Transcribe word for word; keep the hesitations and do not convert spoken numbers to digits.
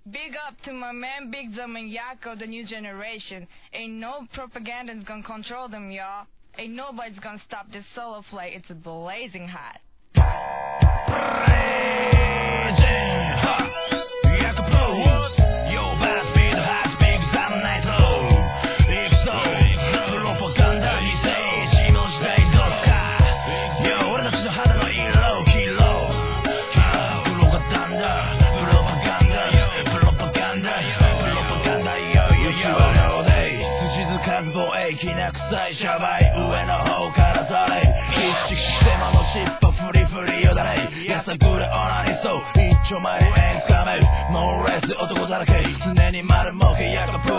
Big up to my man Big Dom and Yako, the new generation. Ain't no propaganda's gonna control them, y'all. Ain't nobody's gonna stop this solo play. It's blazing hot. きな臭いシャバい上の方からされ必死してまの尻尾フリフリよだねやさぐれオナニそう一丁前に円つかめモーレス男だらけ常に丸儲けやが